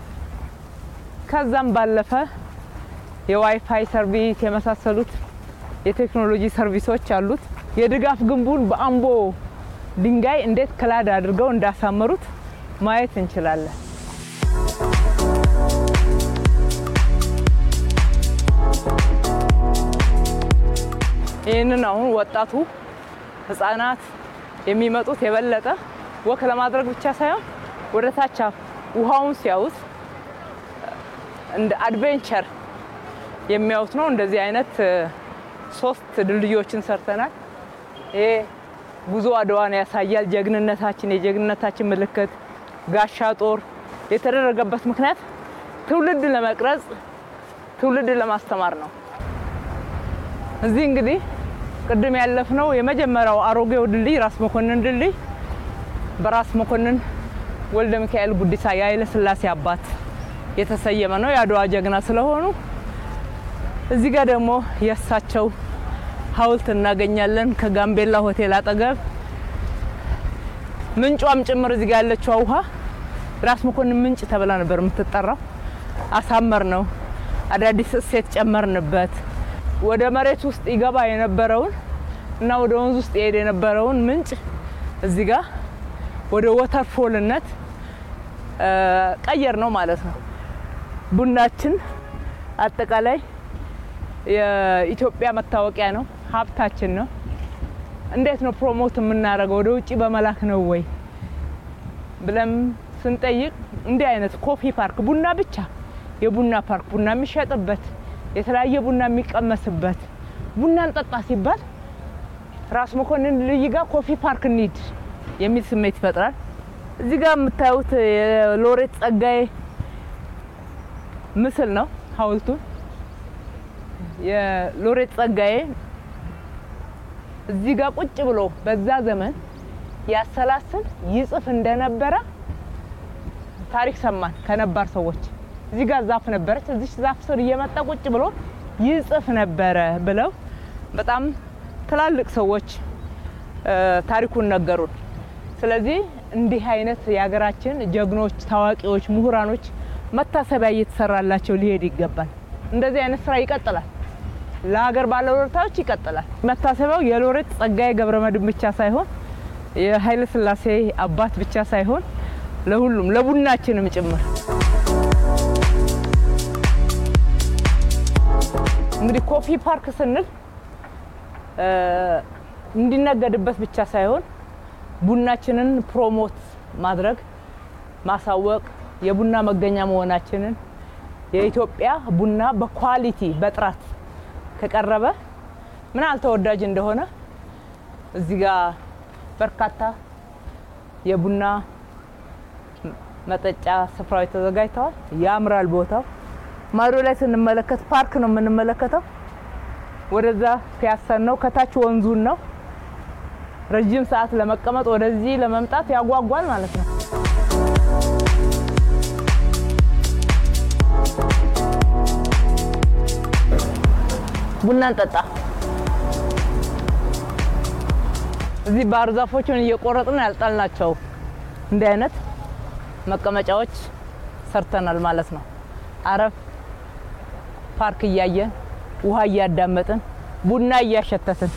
ከዛም ባለፈ የዋይፋይ ሰርቪስ የመሳሰሉት የቴክኖሎጂ ሰርቪሶች አሉት። የድጋፍ ግንቡን በአምቦ ድንጋይ እንዴት ክላድ አድርገው እንዳሳመሩት ማየት እንችላለን። ይህንን አሁን ወጣቱ ህፃናት የሚመጡት የበለጠ ወክ ለማድረግ ብቻ ሳይሆን ወደ ታች ውሃውን ሲያዩት እንደ አድቬንቸር የሚያዩት ነው። እንደዚህ አይነት 3 ድልድዮችን ሰርተናል። ይሄ ጉዞ አድዋን ያሳያል። ጀግንነታችን የጀግንነታችን ምልክት ጋሻ ጦር የተደረገበት ምክንያት ትውልድ ለመቅረጽ ትውልድ ለማስተማር ነው። እዚህ እንግዲህ ቅድም ያለፍነው የመጀመሪያው አሮጌው ድልድይ ራስ መኮንን ድልድይ በራስ መኮንን ወልደ ሚካኤል ጉዲሳ የኃይለ ሥላሴ አባት የተሰየመ ነው። የአድዋ ጀግና ስለሆኑ እዚህ ጋር ደግሞ የሳቸው ሐውልት እናገኛለን። ከጋምቤላ ሆቴል አጠገብ ምንጯም ጭምር እዚህ ጋር ያለችው ውሃ ራስ መኮንን ምንጭ ተብላ ነበር የምትጠራው። አሳመር ነው፣ አዳዲስ እሴት ጨመርንበት። ወደ መሬት ውስጥ ይገባ የነበረውን እና ወደ ወንዝ ውስጥ ይሄድ የነበረውን ምንጭ እዚህ ጋር ወደ ወተርፎልነት ቀየር ነው ማለት ነው። ቡናችን አጠቃላይ የኢትዮጵያ መታወቂያ ነው፣ ሀብታችን ነው። እንዴት ነው ፕሮሞት የምናደርገው? ወደ ውጪ በመላክ ነው ወይ ብለም ስንጠይቅ እንዲህ አይነት ኮፊ ፓርክ ቡና ብቻ የቡና ፓርክ ቡና የሚሸጥበት የተለያየ ቡና የሚቀመስበት ቡናን ጠጣ ሲባል ራስ መኮንን ልጅ ጋር ኮፊ ፓርክ እንሂድ የሚል ስሜት ይፈጥራል። እዚህ ጋር የምታዩት የሎሬት ጸጋዬ ምስል ነው ሐውልቱ። የሎሬት ጸጋዬ እዚህ ጋር ቁጭ ብሎ በዛ ዘመን ያሰላስል ይጽፍ እንደነበረ ታሪክ ሰማን ከነባር ሰዎች። እዚህ ጋር ዛፍ ነበረች፣ እዚህ ዛፍ ስር እየመጣ ቁጭ ብሎ ይጽፍ ነበረ ብለው በጣም ትላልቅ ሰዎች ታሪኩን ነገሩን። ስለዚህ እንዲህ አይነት የሀገራችን ጀግኖች፣ ታዋቂዎች፣ ምሁራኖች መታሰቢያ እየተሰራላቸው ሊሄድ ይገባል። እንደዚህ አይነት ስራ ይቀጥላል፣ ለሀገር ባለውለታዎች ይቀጥላል። መታሰቢያው የሎሬት ጸጋዬ ገብረመድህን ብቻ ሳይሆን የኃይለ ሥላሴ አባት ብቻ ሳይሆን ለሁሉም ለቡናችንም ጭምር። እንግዲህ ኮፊ ፓርክ ስንል እንዲነገድበት ብቻ ሳይሆን ቡናችንን ፕሮሞት ማድረግ ማሳወቅ፣ የቡና መገኛ መሆናችንን የኢትዮጵያ ቡና በኳሊቲ በጥራት ከቀረበ ምን ያህል ተወዳጅ እንደሆነ እዚህ ጋር በርካታ የቡና መጠጫ ስፍራዎች ተዘጋጅተዋል። ያምራል ቦታው። ማዶ ላይ ስንመለከት ፓርክ ነው የምንመለከተው። ወደዛ ፒያሳን ነው፣ ከታች ወንዙን ነው። ረጅም ሰዓት ለመቀመጥ ወደዚህ ለመምጣት ያጓጓል ማለት ነው። ቡና እንጠጣ። እዚህ ባህር ዛፎችን እየቆረጥን ያልጣልናቸው እንዲህ አይነት መቀመጫዎች ሰርተናል ማለት ነው። አረፍ ፓርክ እያየን ውሃ እያዳመጥን ቡና እያሸተትን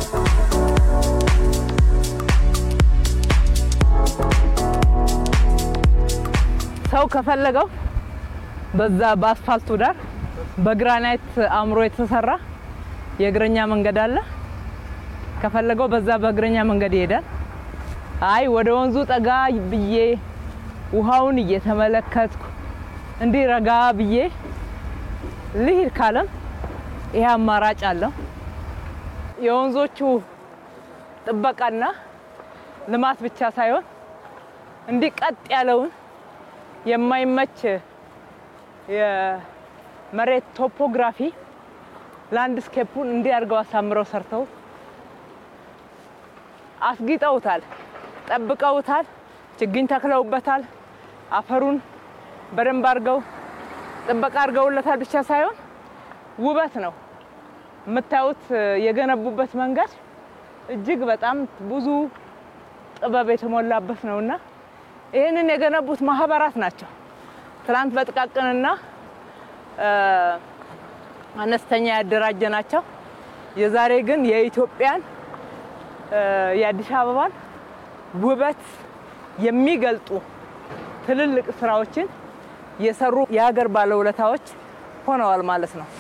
ሰው ከፈለገው በዛ በአስፋልቱ ዳር በግራናይት አምሮ የተሰራ የእግረኛ መንገድ አለ። ከፈለገው በዛ በእግረኛ መንገድ ይሄዳል። አይ ወደ ወንዙ ጠጋ ብዬ ውሃውን እየተመለከትኩ እንዲረጋ ብዬ ልሂድ ካለም ይሄ አማራጭ አለ። የወንዞቹ ጥበቃና ልማት ብቻ ሳይሆን እንዲቀጥ ያለውን የማይመች የመሬት ቶፖግራፊ ላንድስኬፑን እንዲያርገው አሳምረው ሰርተው አስጊጠውታል፣ ጠብቀውታል፣ ችግኝ ተክለውበታል። አፈሩን በደንብ አርገው ጥበቃ አርገውለታል ብቻ ሳይሆን ውበት ነው። የምታዩት የገነቡበት መንገድ እጅግ በጣም ብዙ ጥበብ የተሞላበት ነውና ይሄንን የገነቡት ማህበራት ናቸው። ትላንት በጥቃቅንና አነስተኛ ያደራጀናቸው የዛሬ ግን የኢትዮጵያን የአዲስ አበባን ውበት የሚገልጡ ትልልቅ ስራዎችን የሰሩ የሀገር ባለውለታዎች ሆነዋል ማለት ነው።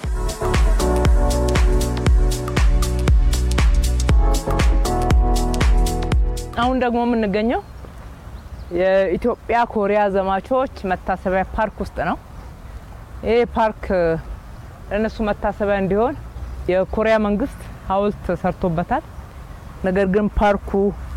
አሁን ደግሞ የምንገኘው የኢትዮጵያ ኮሪያ ዘማቾች መታሰቢያ ፓርክ ውስጥ ነው። ይሄ ፓርክ ለነሱ መታሰቢያ እንዲሆን የኮሪያ መንግስት ሐውልት ሰርቶበታል። ነገር ግን ፓርኩ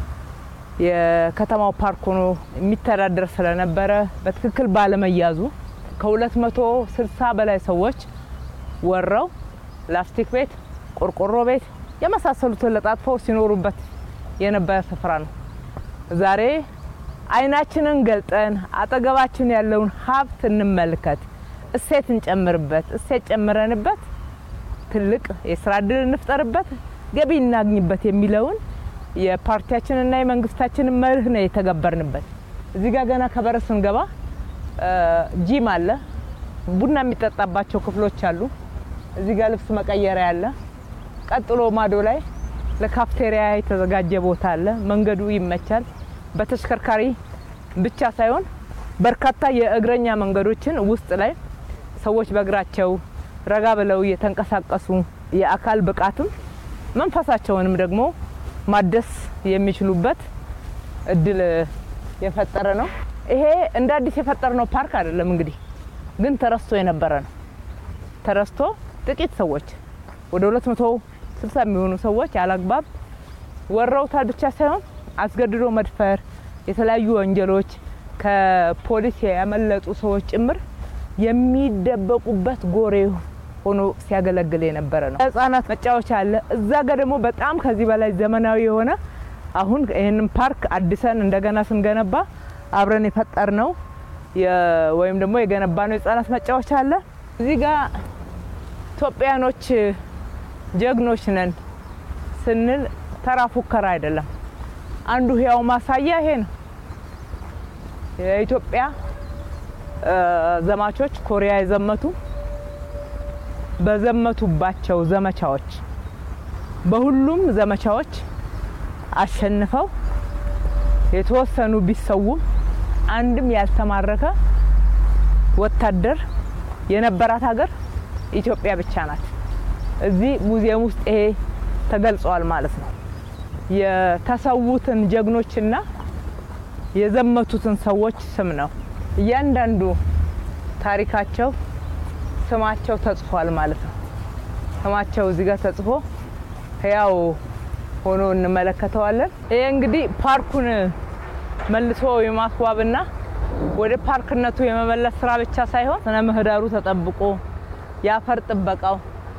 የከተማው ፓርክ ሆኖ የሚተዳደር ስለነበረ በትክክል ባለመያዙ ከ260 በላይ ሰዎች ወረው ላስቲክ ቤት፣ ቆርቆሮ ቤት የመሳሰሉትን ለጣጥፈው ሲኖሩበት የነበረ ስፍራ ነው። ዛሬ አይናችንን ገልጠን አጠገባችን ያለውን ሀብት እንመልከት፣ እሴት እንጨምርበት፣ እሴት ጨምረንበት ትልቅ የስራ ዕድል እንፍጠርበት፣ ገቢ እናግኝበት የሚለውን የፓርቲያችንና የመንግስታችንን መርህ ነው የተገበርንበት። እዚህ ጋር ገና ከበር ስንገባ ጂም አለ፣ ቡና የሚጠጣባቸው ክፍሎች አሉ። እዚህ ጋር ልብስ መቀየሪያ አለ። ቀጥሎ ማዶ ላይ ለካፍቴሪያ የተዘጋጀ ቦታ አለ። መንገዱ ይመቻል። በተሽከርካሪ ብቻ ሳይሆን በርካታ የእግረኛ መንገዶችን ውስጥ ላይ ሰዎች በእግራቸው ረጋ ብለው የተንቀሳቀሱ የአካል ብቃትም መንፈሳቸውንም ደግሞ ማደስ የሚችሉበት እድል የፈጠረ ነው። ይሄ እንደ አዲስ የፈጠርነው ፓርክ አይደለም። እንግዲህ ግን ተረስቶ የነበረ ነው። ተረስቶ ጥቂት ሰዎች ወደ 260 የሚሆኑ ሰዎች ያላግባብ ወረውታል ብቻ ሳይሆን አስገድዶ መድፈር፣ የተለያዩ ወንጀሎች ከፖሊስ ያመለጡ ሰዎች ጭምር የሚደበቁበት ጎሬ ሆኖ ሲያገለግል የነበረ ነው። ህፃናት መጫወቻ አለ። እዛ ጋር ደግሞ በጣም ከዚህ በላይ ዘመናዊ የሆነ አሁን ይሄንን ፓርክ አድሰን እንደገና ስንገነባ አብረን የፈጠርነው ወይም ደግሞ የገነባነው ህፃናት መጫወቻ አለ። እዚህ ጋር ኢትዮጵያኖች ጀግኖች ነን ስንል ተራ ፉከራ አይደለም። አንዱ ህያው ማሳያ ይሄ ነው። የኢትዮጵያ ዘማቾች ኮሪያ የዘመቱ በዘመቱባቸው ዘመቻዎች በሁሉም ዘመቻዎች አሸንፈው የተወሰኑ ቢሰውም አንድም ያልተማረከ ወታደር የነበራት ሀገር ኢትዮጵያ ብቻ ናት። እዚህ ሙዚየም ውስጥ ይሄ ተገልጿል ማለት ነው። የተሰዉትን ጀግኖችና የዘመቱትን ሰዎች ስም ነው። እያንዳንዱ ታሪካቸው ስማቸው ተጽፏል ማለት ነው። ስማቸው እዚህ ጋር ተጽፎ ያው ሆኖ እንመለከተዋለን። ይሄ እንግዲህ ፓርኩን መልሶ የማስዋብና ወደ ፓርክነቱ የመመለስ ስራ ብቻ ሳይሆን ስነ ምህዳሩ ተጠብቆ ያፈር ጥበቃው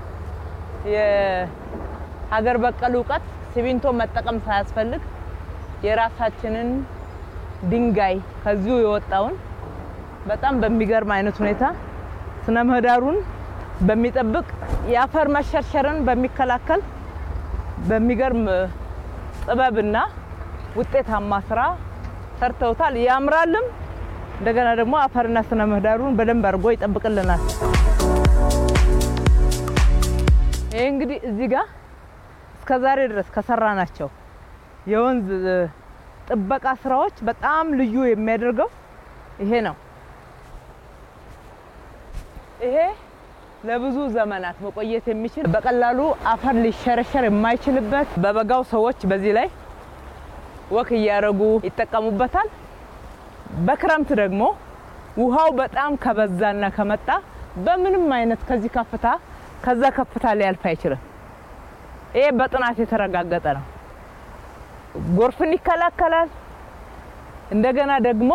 የሀገር በቀል ዕውቀት ሲሚንቶ መጠቀም ሳያስፈልግ የራሳችንን ድንጋይ ከዚሁ የወጣውን በጣም በሚገርም አይነት ሁኔታ ስነ ምህዳሩን በሚጠብቅ የአፈር መሸርሸርን በሚከላከል በሚገርም ጥበብና ውጤታማ ስራ ሰርተውታል። ያምራልም እንደገና ደግሞ አፈርና ስነ ምህዳሩን በደንብ አድርጎ ይጠብቅልናል። ይሄ እንግዲህ እዚህ ጋር እስከዛሬ ድረስ ከሰራናቸው የወንዝ ጥበቃ ስራዎች በጣም ልዩ የሚያደርገው ይሄ ነው። ይሄ ለብዙ ዘመናት መቆየት የሚችል በቀላሉ አፈር ሊሸረሸር የማይችልበት በበጋው ሰዎች በዚህ ላይ ወክ ያረጉ ይጠቀሙበታል። በክረምት ደግሞ ውሃው በጣም ከበዛና ከመጣ በምንም አይነት ከዚህ ከፍታ ከዛ ከፍታ ሊያልፍ አይችልም። ይሄ በጥናት የተረጋገጠ ነው። ጎርፍን ይከላከላል። እንደገና ደግሞ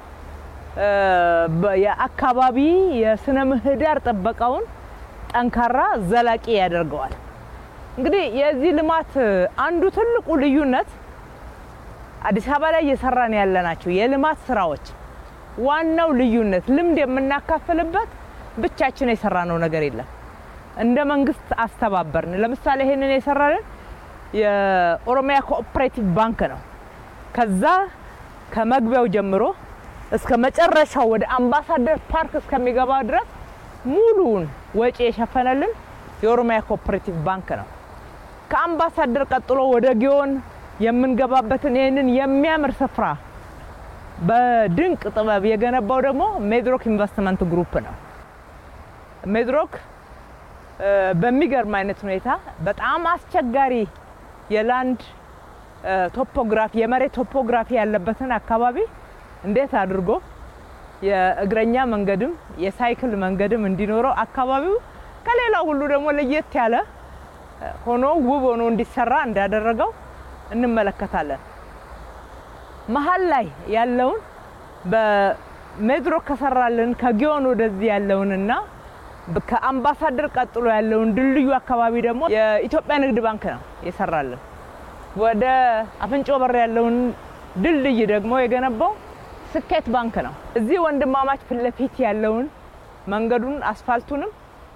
የአካባቢ የስነ ምህዳር ጥበቃውን ጠንካራ ዘላቂ ያደርገዋል። እንግዲህ የዚህ ልማት አንዱ ትልቁ ልዩነት አዲስ አበባ ላይ እየሰራን ያለናቸው የልማት ስራዎች ዋናው ልዩነት ልምድ የምናካፍልበት ብቻችን የሰራነው ነገር የለም። እንደ መንግስት አስተባበርን። ለምሳሌ ይሄንን የሰራልን የኦሮሚያ ኮኦፐሬቲቭ ባንክ ነው። ከዛ ከመግቢያው ጀምሮ እስከ መጨረሻው ወደ አምባሳደር ፓርክ እስከሚገባ ድረስ ሙሉውን ወጪ የሸፈነልን የኦሮሚያ ኮኦፐሬቲቭ ባንክ ነው። ከአምባሳደር ቀጥሎ ወደ ጊዮን የምንገባበትን ይሄንን የሚያምር ስፍራ በድንቅ ጥበብ የገነባው ደግሞ ሜድሮክ ኢንቨስትመንት ግሩፕ ነው። ሜድሮክ በሚገርም አይነት ሁኔታ በጣም አስቸጋሪ የላንድ ቶፖግራፊ የመሬት ቶፖግራፊ ያለበትን አካባቢ እንዴት አድርጎ የእግረኛ መንገድም የሳይክል መንገድም እንዲኖረው አካባቢው ከሌላው ሁሉ ደግሞ ለየት ያለ ሆኖ ውብ ሆኖ እንዲሰራ እንዳደረገው እንመለከታለን። መሃል ላይ ያለውን በሜድሮክ ከሰራልን ከጊዮን ወደዚህ ያለውንና ከአምባሳደር ቀጥሎ ያለውን ድልድዩ አካባቢ ደግሞ የኢትዮጵያ ንግድ ባንክ ነው የሰራልን። ወደ አፍንጮ በር ያለውን ድልድይ ደግሞ የገነባው ስኬት ባንክ ነው። እዚህ ወንድማማች ፍለፊት ያለውን መንገዱን አስፋልቱንም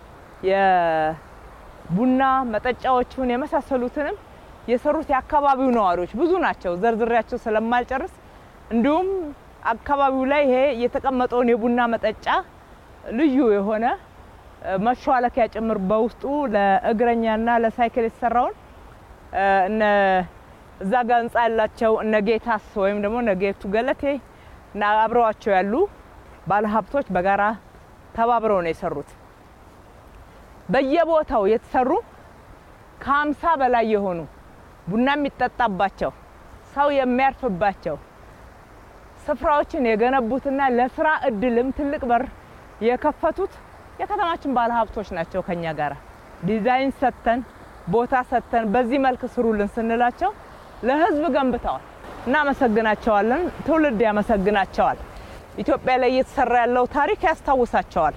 የቡና መጠጫዎቹን የመሳሰሉትንም የሰሩት የአካባቢው ነዋሪዎች ብዙ ናቸው፣ ዘርዝሬያቸው ስለማልጨርስ። እንዲሁም አካባቢው ላይ ይሄ የተቀመጠውን የቡና መጠጫ ልዩ የሆነ መሿለኪያ ጭምር በውስጡ ለእግረኛና ለሳይክል የተሰራውን እነ እዛ ጋር ህንጻ ያላቸው እነ ጌታስ ወይም ደግሞ ነጌቱ ገለቴ እና አብረዋቸው ያሉ ባለሀብቶች በጋራ ተባብረው ነው የሰሩት። በየቦታው የተሰሩ ከ50 በላይ የሆኑ ቡና የሚጠጣባቸው ሰው የሚያርፍባቸው ስፍራዎችን የገነቡትና ለስራ እድልም ትልቅ በር የከፈቱት የከተማችን ባለሀብቶች ናቸው። ከኛ ጋራ ዲዛይን ሰተን ቦታ ሰተን በዚህ መልክ ስሩልን ስንላቸው ለህዝብ ገንብተዋል። እናመሰግናቸዋለን። ትውልድ ያመሰግናቸዋል። ኢትዮጵያ ላይ እየተሰራ ያለው ታሪክ ያስታውሳቸዋል።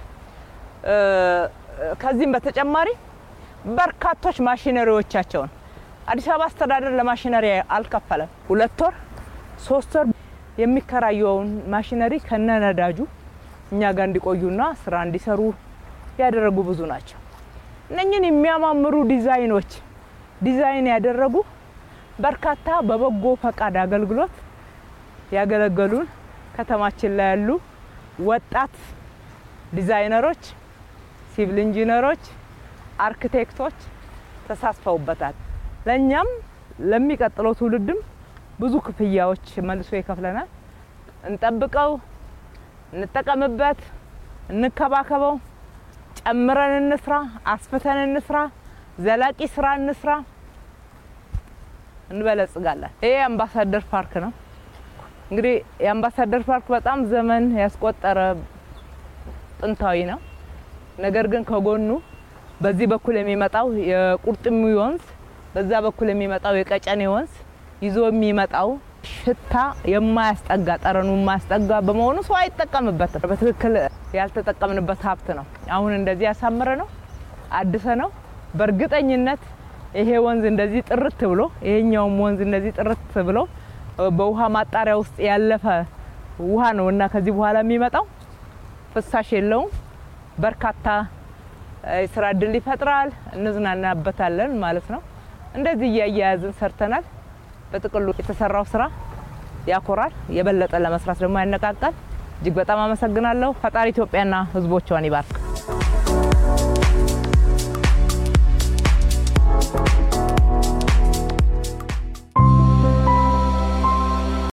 ከዚህም በተጨማሪ በርካቶች ማሽነሪዎቻቸውን አዲስ አበባ አስተዳደር ለማሽነሪ አልከፈለም። 2 ወር 3 ወር የሚከራየውን ማሽነሪ ከነነዳጁ እኛ ጋር እንዲቆዩና ስራ እንዲሰሩ ያደረጉ ብዙ ናቸው። እነኚህን የሚያማምሩ ዲዛይን ያደረጉ በርካታ በበጎ ፈቃድ አገልግሎት ያገለገሉን ከተማችን ላይ ያሉ ወጣት ዲዛይነሮች፣ ሲቪል ኢንጂነሮች፣ አርኪቴክቶች ተሳትፈውበታል። ለኛም ለሚቀጥለው ትውልድም ብዙ ክፍያዎች መልሶ ይከፍለናል። እንጠብቀው፣ እንጠቀምበት፣ እንከባከበው፣ ጨምረን እንስራ፣ አስፍተን እንስራ፣ ዘላቂ ስራ እንስራ፣ እንበለጽጋለን። ይሄ አምባሳደር ፓርክ ነው። እንግዲህ የአምባሳደር ፓርክ በጣም ዘመን ያስቆጠረ ጥንታዊ ነው። ነገር ግን ከጎኑ በዚህ በኩል የሚመጣው የቁርጥሚ ወንዝ፣ በዛ በኩል የሚመጣው የቀጨኔ ወንዝ ይዞ የሚመጣው ሽታ የማያስጠጋ ጠረኑ የማያስጠጋ በመሆኑ ሰው አይጠቀምበትም። በትክክል ያልተጠቀምንበት ሀብት ነው። አሁን እንደዚህ ያሳምረ ነው አድሰ ነው። በእርግጠኝነት ይሄ ወንዝ እንደዚህ ጥርት ብሎ ይሄኛውም ወንዝ እንደዚህ ጥርት ብሎ በውሃ ማጣሪያ ውስጥ ያለፈ ውሃ ነውና ከዚህ በኋላ የሚመጣው ፍሳሽ የለውም። በርካታ የስራ እድል ይፈጥራል እንዝናናበታለን ማለት ነው እንደዚህ ያያያዝን ሰርተናል በጥቅሉ የተሰራው ስራ ያኮራል የበለጠ ለመስራት ደግሞ ያነቃቃል እጅግ በጣም አመሰግናለሁ ፈጣሪ ኢትዮጵያና ህዝቦቿን ይባርክ